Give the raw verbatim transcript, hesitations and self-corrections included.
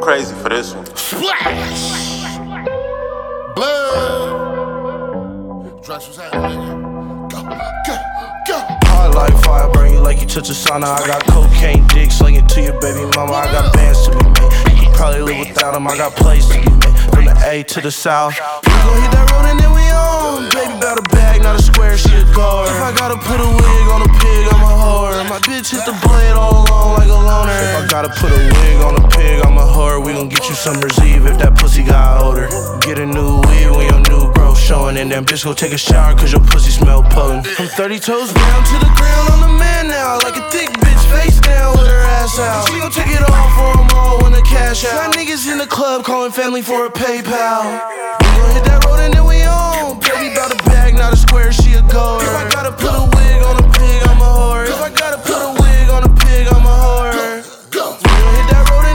crazy for this one. Splash! Blood! Drugs was happening, nigga. Go, go, go! Hard like fire, burn you like you touch a sauna. I got cocaine dick slinging to your baby mama. I got bands to be made. You could probably live without them. I got plays to be made. From the A to the South. We gon' hit that road and then we on. Baby bout a bag, not a square, she a guard. If I gotta put a wig on a pig, I'm a whore. My bitch hit the blade all alone like a loner. If I gotta put a wig on a pig, I'm a whore. We gon' get you summer's eve if that pussy got older. Get a new weave when your new growth showing. And then bitch go take a shower cause your pussy smell potent. I'm thirty toes down to the ground, I'm the man now. Like a thick bitch face down with her ass out. She gon' take it all for them all when the cash out. Got niggas in the club calling family for a PayPal.